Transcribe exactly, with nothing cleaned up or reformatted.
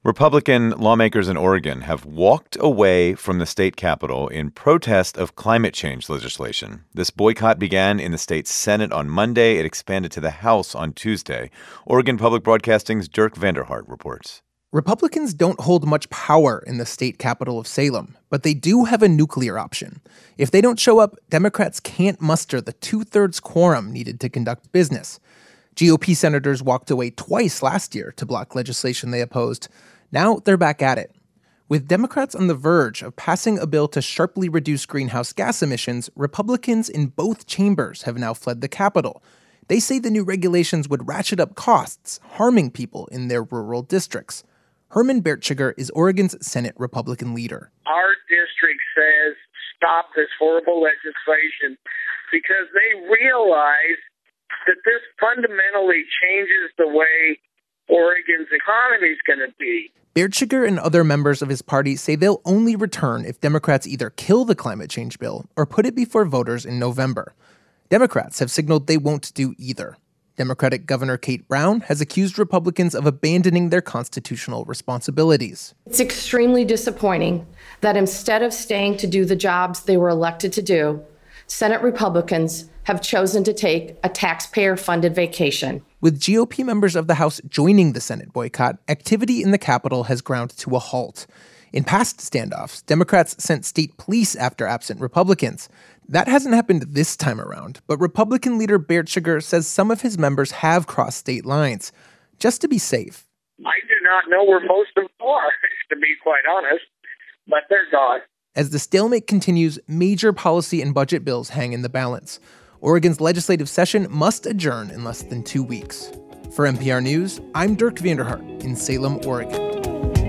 Republican lawmakers in Oregon have walked away from the state capitol in protest of climate change legislation. This boycott began in the state's Senate on Monday. It expanded to the House on Tuesday. Oregon Public Broadcasting's Dirk Vanderhart reports. Republicans don't hold much power in the state capital of Salem, but they do have a nuclear option. If they don't show up, Democrats can't muster the two-thirds quorum needed to conduct business. G O P senators walked away twice last year to block legislation they opposed. Now they're back at it. With Democrats on the verge of passing a bill to sharply reduce greenhouse gas emissions, Republicans in both chambers have now fled the Capitol. They say the new regulations would ratchet up costs, harming people in their rural districts. Herman Bertschiger is Oregon's Senate Republican leader. Our district says stop this horrible legislation because they realize that this fundamentally changes the way Oregon's economy is going to be. Bertschiger and other members of his party say they'll only return if Democrats either kill the climate change bill or put it before voters in November. Democrats have signaled they won't do either. Democratic Governor Kate Brown has accused Republicans of abandoning their constitutional responsibilities. It's extremely disappointing that instead of staying to do the jobs they were elected to do, Senate Republicans have chosen to take a taxpayer-funded vacation. With G O P members of the House joining the Senate boycott, activity in the Capitol has ground to a halt. In past standoffs, Democrats sent state police after absent Republicans. That hasn't happened this time around, but Republican leader Bertschiger says some of his members have crossed state lines, just to be safe. I do not know where most of them are, to be quite honest, but they're gone. As the stalemate continues, major policy and budget bills hang in the balance. Oregon's legislative session must adjourn in less than two weeks. For N P R News, I'm Dirk Vanderhart in Salem, Oregon.